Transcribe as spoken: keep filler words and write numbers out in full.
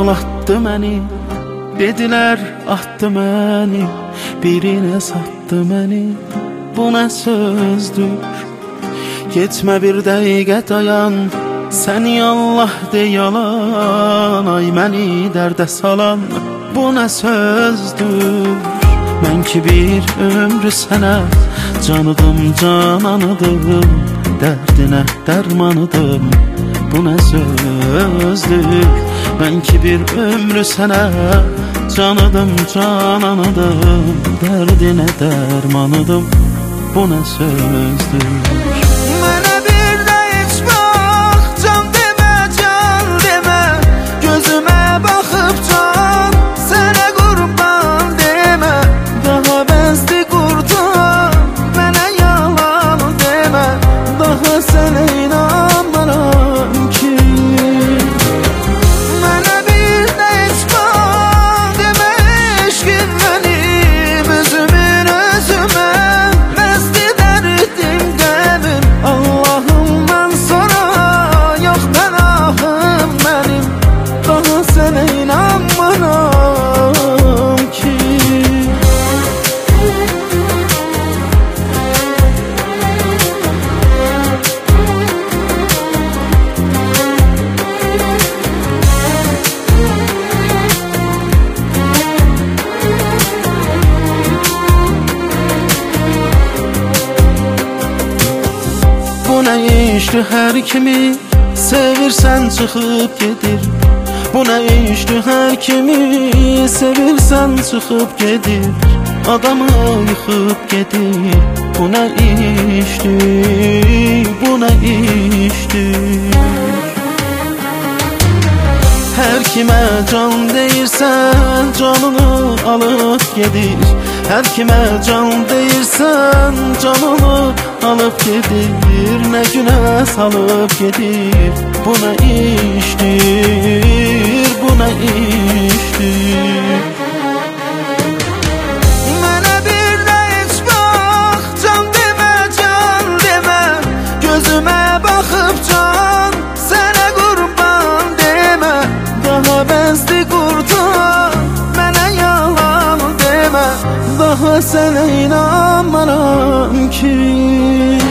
aldatdı məni. Dedilər atdı məni, birinə satdı məni. Bu nə sözdür? Getmə bir dəqiqə dayan, səni Allah de yalan. Ay məni dərdə salan, bu nə sözdür? Mən ki bir ömrü sənə canıdım, cananıdım, dərdinə dərmanıdım. Bu nə sözdür? Mən ki bir ömrü sənə canıdım, cananıdım, dərdinə dərmanıdım. Bu nə sözdür? Mənə bir də heç bax, can demə, can demə. Gözümə baxıb can, sənə qurban demə. Daha bəsdi qurtar, mənə yalan demə. Daha sənə inanmaram ki. Mənə bir də heç bax, demə eşqim mənim, özümün özümə. Məsti dərdim qəmim, Allahımdan sonra yox pənahım mənim. Daha sənə inanmaram ki. Bu nə işdir, hər kimi sevirsən çıxıb gedir. Bu nə işdir, hər kimi sevirsən çıxıb gedir. Adamı yıxıb gedir. Bu nə işdir, bu nə işdir? Hər kimə can deyirsən, canını alıb gedir. Hər kimə can deyirsən, canını alıb gedir. Nə günə salıb gedir. Bu nə işdir, bu nə işdir? Mənə bir də heç bax, can demə, can demə. Gözümə baxıb can, sənə qurban demə. Daha bəsdi qurtar, mənə yalan demə. Daha sənə inanmaram ki.